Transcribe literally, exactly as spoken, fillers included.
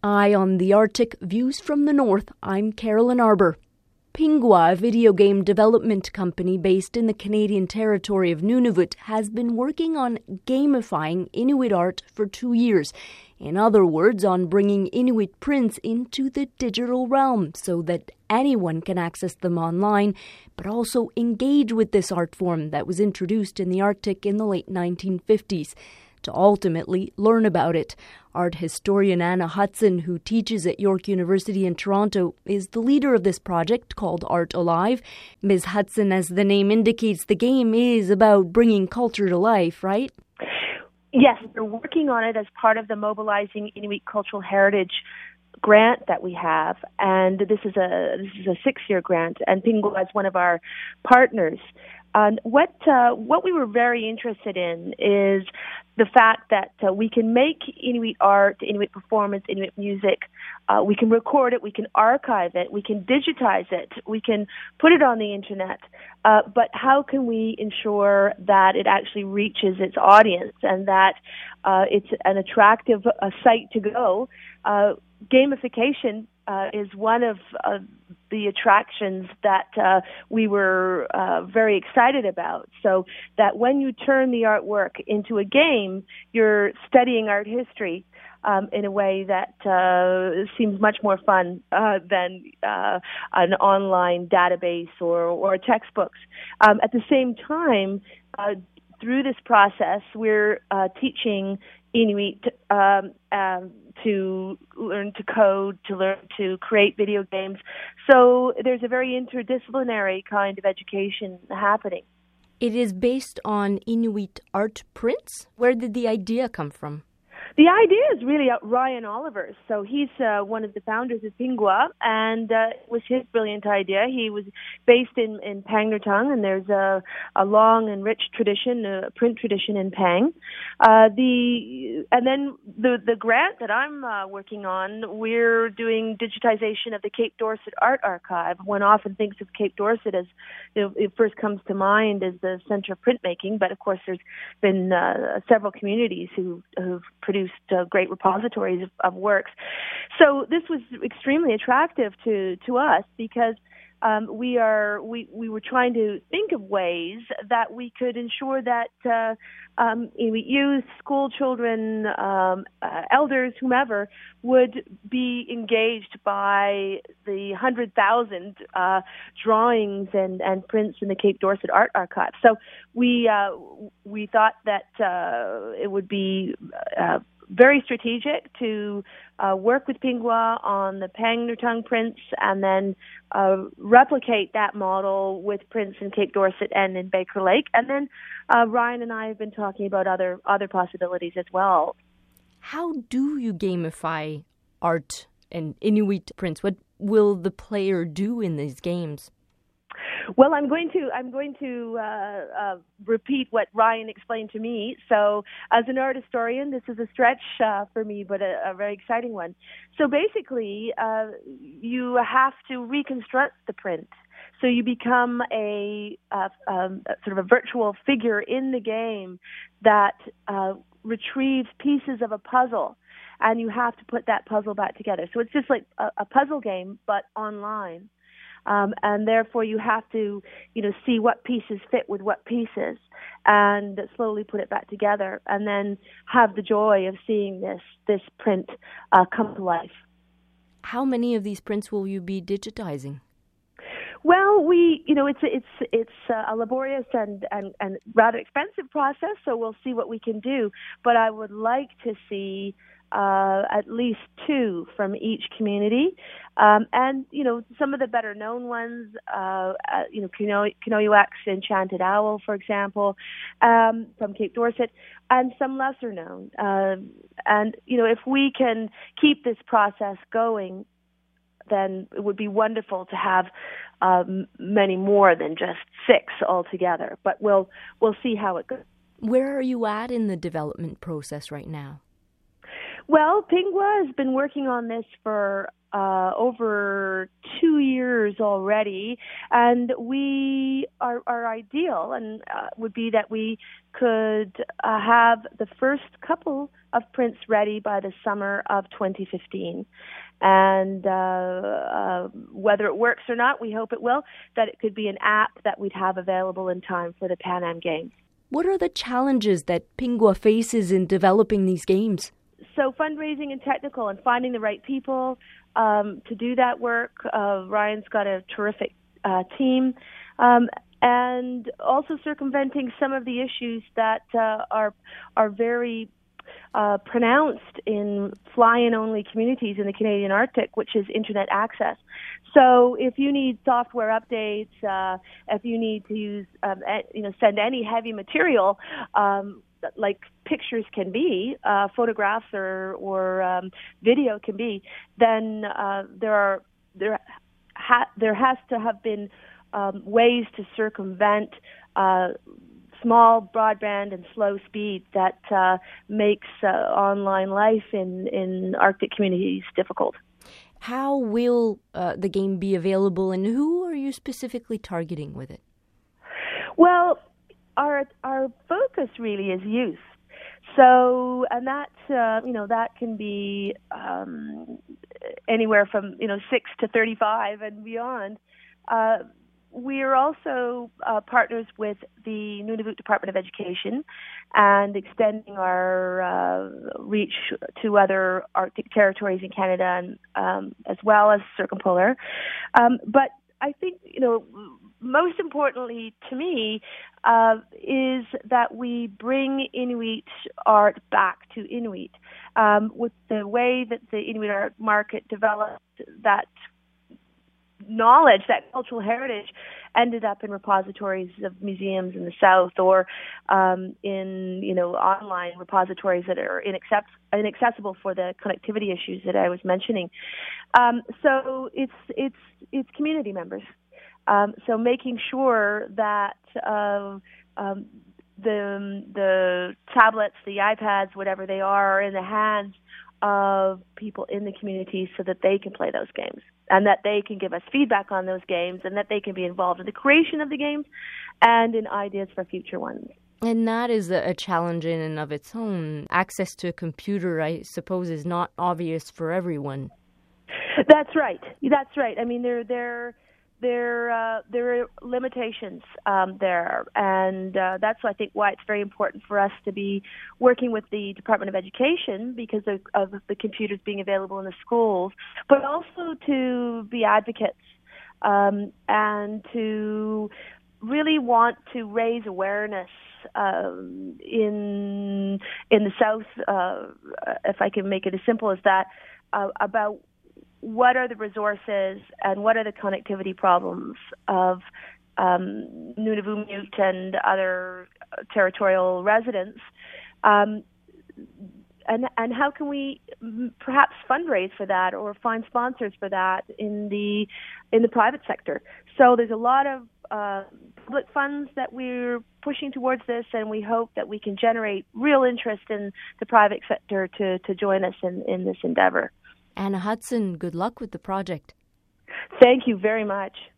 Eye on the Arctic, Views from the North. I'm Carolyn Arbour. Pingwa, a video game development company based in the Canadian territory of Nunavut, has been working on gamifying Inuit art for two years. In other words, on bringing Inuit prints into the digital realm so that anyone can access them online, but also engage with this art form that was introduced in the Arctic in the late nineteen fifties. To ultimately learn about it. Art historian Anna Hudson, who teaches at York University in Toronto, is the leader of this project called Art Alive. Miz Hudson, as the name indicates, the game is about bringing culture to life, right? Yes, we're working on it as part of the Mobilizing Inuit Cultural Heritage grant that we have, and this is a this is a six-year grant, and Pingwa is one of our partners. And what uh, what we were very interested in is the fact that uh, we can make Inuit art, Inuit performance, Inuit music. Uh, we can record it, we can archive it, we can digitize it, we can put it on the internet. Uh, but how can we ensure that it actually reaches its audience and that uh, it's an attractive uh, site to go? Uh, gamification uh, is one of uh, the attractions that uh, we were uh, very excited about. So that when you turn the artwork into a game, you're studying art history um, in a way that uh, seems much more fun uh, than uh, an online database or, or textbooks. Um, at the same time, uh, through this process, we're uh, teaching Inuit um, um, to learn to code, to learn to create video games. So there's a very interdisciplinary kind of education happening. It is based on Inuit art prints? Where did the idea come from? The idea is really Ryan Oliver's. So he's uh, one of the founders of Pingwa, and uh, it was his brilliant idea. He was based in, in Pangnirtung, and there's a, a long and rich tradition, a print tradition in Pang. Uh, the and then the the grant that I'm uh, working on, we're doing digitization of the Cape Dorset Art Archive. One often thinks of Cape Dorset as, you know, it first comes to mind as the center of printmaking, but of course there's been uh, several communities who who've produced Uh, great repositories of, of works. So this was extremely attractive to, to us because um, we are we, we were trying to think of ways that we could ensure that uh, um, youth, school children, um, uh, elders, whomever, would be engaged by the one hundred thousand uh, drawings and, and prints in the Cape Dorset Art Archive. So we uh, we thought that uh, it would be uh, very strategic to uh, work with Pingwa on the Pangnirtung prints and then uh, replicate that model with prints in Cape Dorset and in Baker Lake. And then uh, Ryan and I have been talking about other other possibilities as well. How do you gamify art and Inuit prints? What will the player do in these games? Well, I'm going to I'm going to uh, uh, repeat what Ryan explained to me. So, as an art historian, this is a stretch uh, for me, but a, a very exciting one. So, basically, uh, you have to reconstruct the print. So you become a, uh, um, a sort of a virtual figure in the game that uh, retrieves pieces of a puzzle, and you have to put that puzzle back together. So it's just like a, a puzzle game, but online. Um, and therefore, you have to, you know, see what pieces fit with what pieces, and slowly put it back together, and then have the joy of seeing this this print uh, come to life. How many of these prints will you be digitizing? Well, we, you know, it's it's it's a laborious and, and, and rather expensive process, so we'll see what we can do. But I would like to see uh, at least two from each community, um, and you know, some of the better known ones, uh, uh, you know, Kinoyuak's Enchanted Owl, for example, um, from Cape Dorset, and some lesser known. Uh, and you know, if we can keep this process going, then it would be wonderful to have um, many more than just six altogether. But we'll we'll see how it goes. Where are you at in the development process right now? Well, Pingwa has been working on this for uh, over two years already, and we our, our ideal and uh, would be that we could uh, have the first couple of prints ready by the summer of twenty fifteen. And uh, uh, whether it works or not, we hope it will, that it could be an app that we'd have available in time for the Pan Am Games. What are the challenges that Pingwa faces in developing these games? So fundraising and technical and finding the right people um, to do that work. Uh, Ryan's got a terrific uh, team. Um, and also circumventing some of the issues that uh, are are very uh, pronounced in fly-in only communities in the Canadian Arctic, which is internet access. So if you need software updates, uh, if you need to use, um, you know, send any heavy material, um, like pictures can be, uh, photographs or or um, video can be, then uh, there are there ha- there has to have been um, ways to circumvent uh, small broadband and slow speed that uh, makes uh, online life in in Arctic communities difficult. How will uh, the game be available, and who are you specifically targeting with it? Well, our our focus really is youth. So, and that uh, you know that can be um, anywhere from you know six to thirty-five and beyond. Uh, we are also uh, partners with the Nunavut Department of Education and extending our uh, reach to other Arctic territories in Canada and um, as well as circumpolar. Um, but I think, you know, most importantly to me uh, is that we bring Inuit art back to Inuit. Um, with the way that the Inuit art market developed, that knowledge, that cultural heritage, ended up in repositories of museums in the South or um, in, you know, online repositories that are inaccess- inaccessible for the connectivity issues that I was mentioning. Um, so it's it's it's community members. Um, so making sure that uh, um, the the tablets, the iPads, whatever they are, are in the hands of people in the community so that they can play those games and that they can give us feedback on those games and that they can be involved in the creation of the games and in ideas for future ones. And that is a challenge in and of its own. Access to a computer, I suppose, is not obvious for everyone. That's right. That's right. I mean, there there there uh, there are limitations um, there, and uh, that's I think why it's very important for us to be working with the Department of Education because of, of the computers being available in the schools, but also to be advocates um, and to really want to raise awareness um, in in the South, uh, if I can make it as simple as that, uh, about what are the resources and what are the connectivity problems of um, Nunavut and other territorial residents, um, and and how can we perhaps fundraise for that or find sponsors for that in the in the private sector. So there's a lot of uh, public funds that we're pushing towards this, and we hope that we can generate real interest in the private sector to, to join us in, in this endeavor. Anna Hudson, good luck with the project. Thank you very much.